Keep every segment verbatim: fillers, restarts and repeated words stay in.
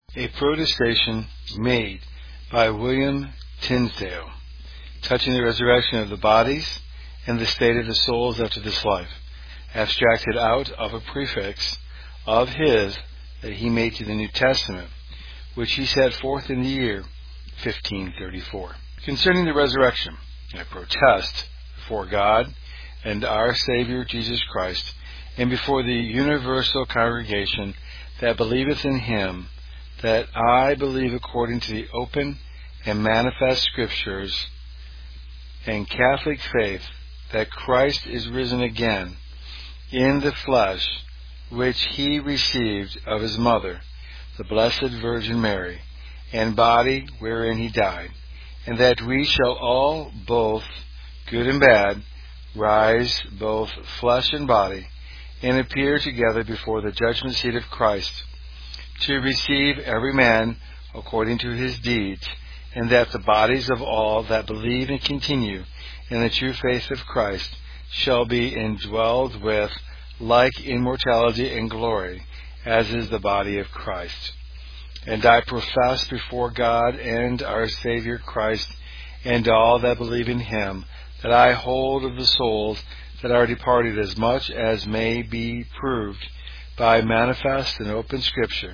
A protestation made by William Tinsdale, touching the resurrection of the bodies and the state of the souls after this life, abstracted out of a prefix of his that he made to the New Testament, which he set forth in the year fifteen thirty-four. Concerning the resurrection, I protest before God and our Savior Jesus Christ, and before the universal congregation that believeth in him, that I believe according to the open and manifest Scriptures and Catholic faith, that Christ is risen again in the flesh, which he received of his mother, the Blessed Virgin Mary, and body wherein he died, and that we shall all, both good and bad, rise both flesh and body, and appear together before the judgment seat of Christ, to receive every man according to his deeds, and that the bodies of all that believe and continue in the true faith of Christ shall be indwelled with like immortality and glory, as is the body of Christ. And I profess before God and our Savior Christ and all that believe in him, that I hold of the souls that are departed as much as may be proved by manifest and open Scripture.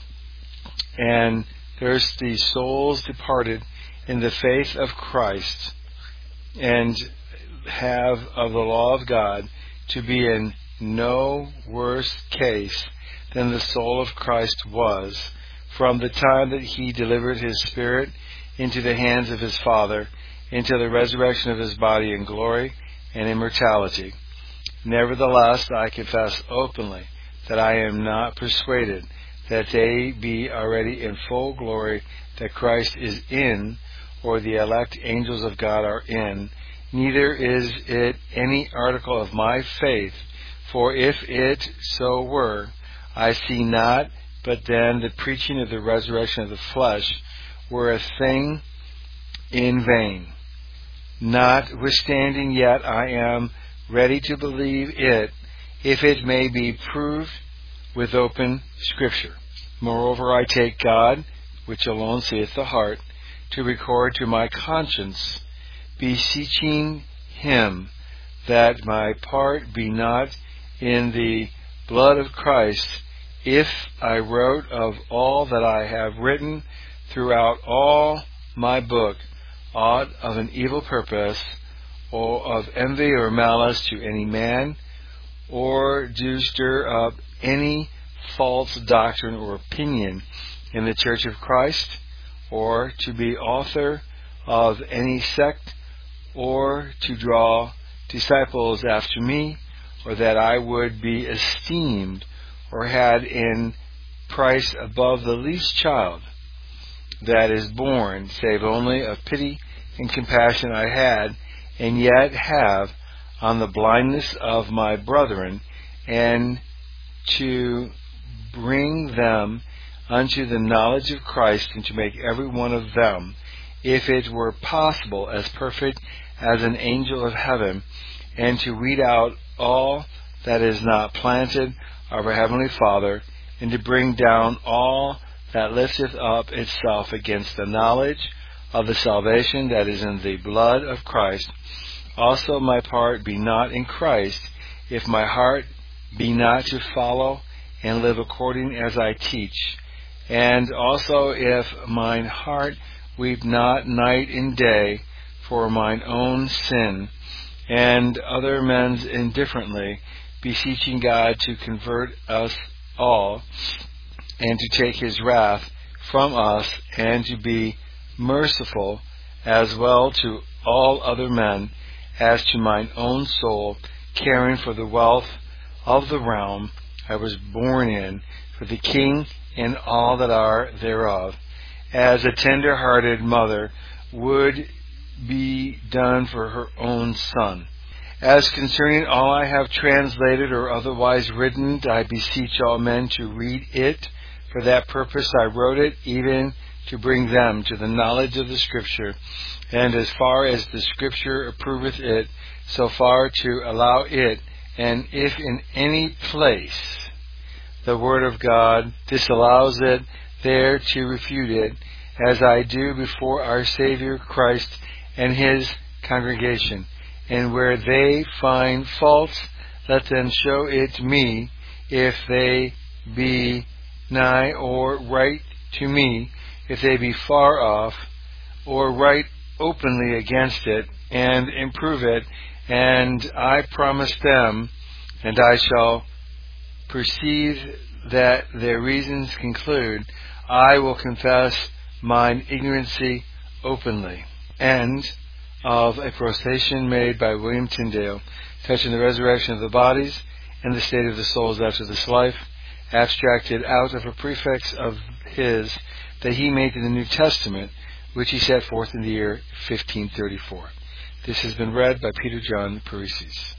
And there's the souls departed in the faith of Christ and have of the law of God to be in no worse case than the soul of Christ was from the time that he delivered his spirit into the hands of his Father, into the resurrection of his body in glory and immortality. Nevertheless, I confess openly that I am not persuaded that they be already in full glory that Christ is in, or the elect angels of God are in, neither is it any article of my faith, for if it so were, I see not but then the preaching of the resurrection of the flesh were a thing in vain. Notwithstanding yet I am ready to believe it, if it may be proved with open Scripture. Moreover, I take God, which alone seeth the heart, to record to my conscience, beseeching him that my part be not in the blood of Christ, if I wrote of all that I have written throughout all my book aught of an evil purpose, or of envy or malice to any man, or do stir up any false doctrine or opinion in the church of Christ, or to be author of any sect, or to draw disciples after me, or that I would be esteemed or had in price above the least child that is born, save only of pity and compassion I had, and yet have, on the blindness of my brethren, and to bring them unto the knowledge of Christ, and to make every one of them, if it were possible, as perfect as an angel of heaven, and to weed out all that is not planted of our Heavenly Father, and to bring down all that lifteth up itself against the knowledge of the salvation that is in the blood of Christ. Also my part be not in Christ, if my heart be not to follow and live according as I teach. And also if mine heart weep not night and day for mine own sin, and other men's indifferently, beseeching God to convert us all, and to take his wrath from us, and to be merciful as well to all other men as to mine own soul, caring for the wealth of the realm I was born in, for the king and all that are thereof, as a tender-hearted mother would be done for her own son. As concerning all I have translated or otherwise written, I beseech all men to read it. For that purpose I wrote it, even to bring them to the knowledge of the Scripture, and as far as the Scripture approveth it, so far to allow it, and if in any place the Word of God disallows it, there to refute it, as I do before our Savior Christ and His congregation. And where they find fault, let them show it me, if they be nigh, or write to me, if they be far off, or write openly against it, and improve it, and I promise them, and I shall perceive that their reasons conclude, I will confess mine ignorancy openly. End of a protestation made by William Tyndale touching the resurrection of the bodies and the state of the souls after this life, abstracted out of a prefix of his that he made in the New Testament, which he set forth in the year fifteen thirty-four. This has been read by Peter John Paresis.